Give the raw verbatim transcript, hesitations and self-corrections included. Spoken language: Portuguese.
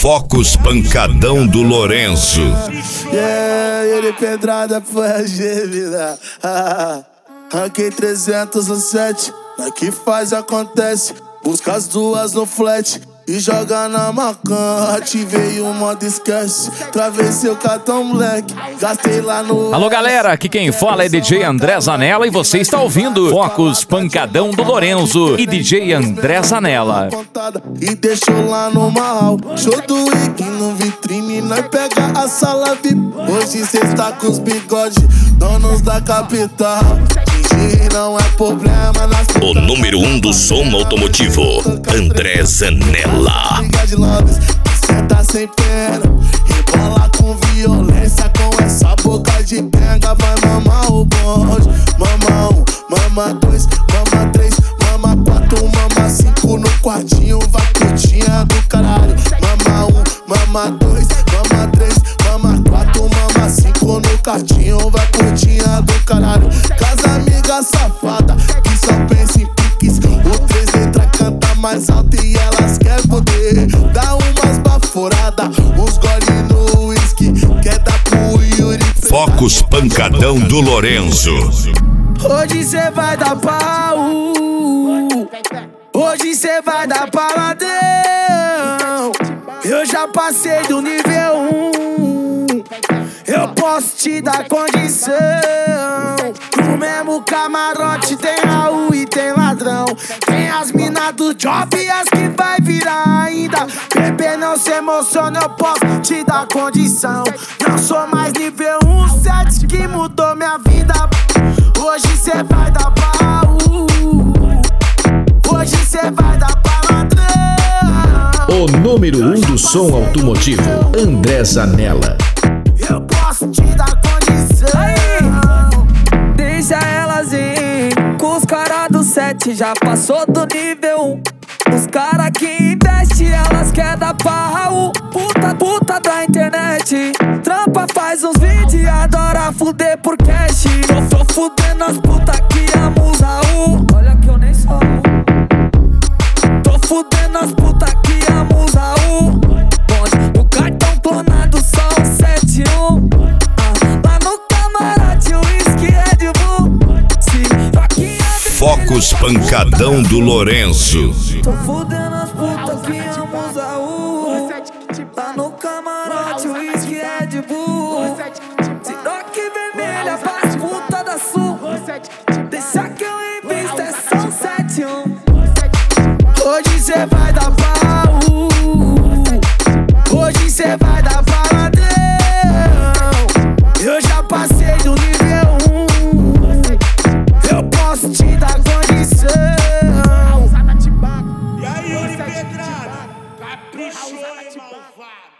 Focos Pancadão do Lourenço. Yeah, ele pedrada foi a gêmea. Ah, ranquei trezentos e sete. Aqui faz, acontece. Busca as duas no flat e joga na macan. Ativei o modo esquece. Travessei o cartão moleque. Gastei lá no... Alô galera, aqui quem fala é D J André Zanella e você está ouvindo Focos Pancadão do Lourenço e D J André Zanella. E deixou lá no mal. Show do Wiki no vitrine. Nós pega a sala V I P. Hoje cê está com os bigodes, donos da capital. Não é problema nas... O número um do som automotivo, André Zanella. Cê tá sem pena, rebola com violência. Com essa boca de benga vai mamar o bonde. Mama um, mama dois, mama três, mama quatro, mama cinco. No quartinho vai putinha do caralho. Mama um, mama dois, mama três, mama quatro, mama cinco. No quartinho vai putinha do caralho. Casa amiga safada que só pensa em piques. O três letras canta mais alto e elas querem poder. Dá umas baforadas, uns gole no whisky. Quer dar pro Yuri. Focos Pancadão do Lourenço. Hoje cê vai dar pau. Hoje cê vai dar paladão. Eu já passei do nível um. Eu posso te dar condição. No mesmo camarote tem Raul e tem ladrão. Tem as minas do job e as que vai virar ainda. Bebê, não se emociona, eu posso te dar condição. Não sou mais nível um, sete que mudou minha vida. Hoje cê vai dar pau. Hoje cê vai dar paladrão. O número um do som automotivo, André Zanella. Eu posso te dar condição. Deixa elas ir com os caras do sete, já passou do nível um. Os caras que investem, elas querem dar pra Raul. Puta, puta da internet. Trampa, faz uns vídeos e adora fuder por cash. Tô, tô fudendo as putas que amam os Raul. Olha que eu nem sou Raul. Tô fudendo as putas que amam os Raul. Bonde, o cartão clonado só um sete um. Ah, lá no camarote o whisky Red Bull. Focos Pancadão do Lourenço. Tô fudendo as putas que amam os Raul. Lá no camarote o whisky Red Bull. Siroque vermelha pras putas da sul. Deixa que eu invisto, é só um sete um. Hoje cê vai dar pau. Hoje cê vai dar paladão. Eu já passei do nível um. Eu posso te dar condição. E aí, Yuri Pedrada? Caprichou, hein, malvado?